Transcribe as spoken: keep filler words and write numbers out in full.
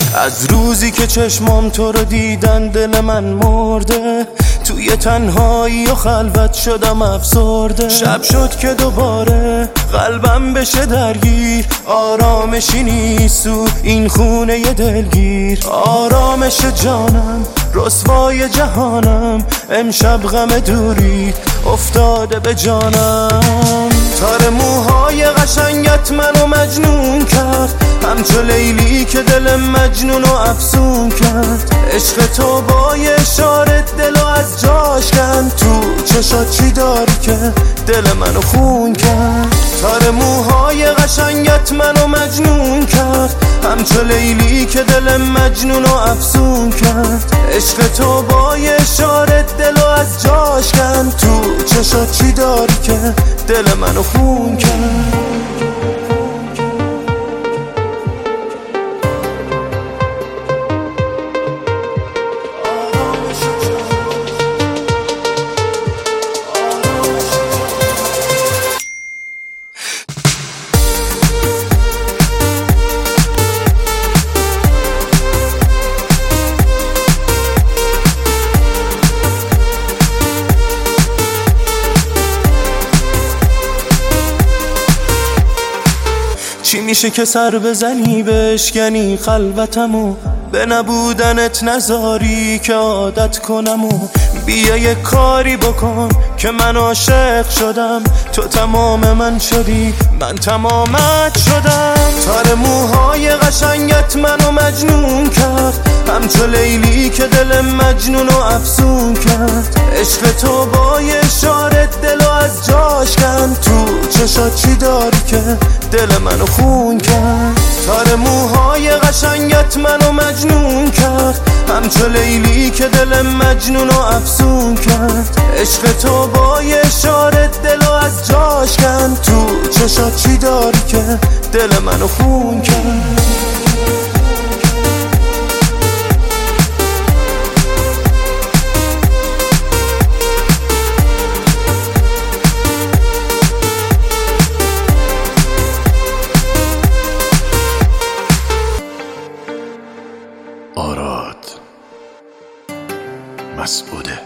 از روزی که چشمام تو رو دیدن دل من مرده، توی تنهایی و خلوت شدم افسرده. شب شد که دوباره قلبم بشه درگیر، آرامشی نیست تو این خونه ی دلگیر. آرامش جانم رسوای جهانم، امشب غم دوری افتاده به جانم. تار موهای قشنگت منو مجنون کرد، همچو لیلی که دل مجنون و افسون کرد. عشق تو با یه اشارت دلو از جاش کن، تو چشات چی داری که دل منو خون کرد. تار موهای قشنگت منو مجنون کرد، همچو لیلی که دل مجنون و افسون کرد. عشق تو با یه اشارت دلو از جاش کن، تو چشات چی داری که دل منو خون کرد. چی میشه که سر بزنی بشکنی خلوتمو، به نبودنت نذاری که عادت کنمو. بیا یه کاری بکن که من عاشق شدم، تو تمام من شدی من تمامت شدم. تار موهای قشنگت منو مجنون کرد، همچو لیلی که دل مجنون و افسون کرد. عشق تو با یه اشارت دلو از جاش کن، تو چشات چی داری که دل منو خون کرد. تار موهای قشنگت منو مجنون کرد، همچو لیلی که دل مجنون و افسون کرد. عشق تو با یه اشارت دلو از جاش کن، تو چشات چی داری که دل منو خون کرد. آراد مسعوده.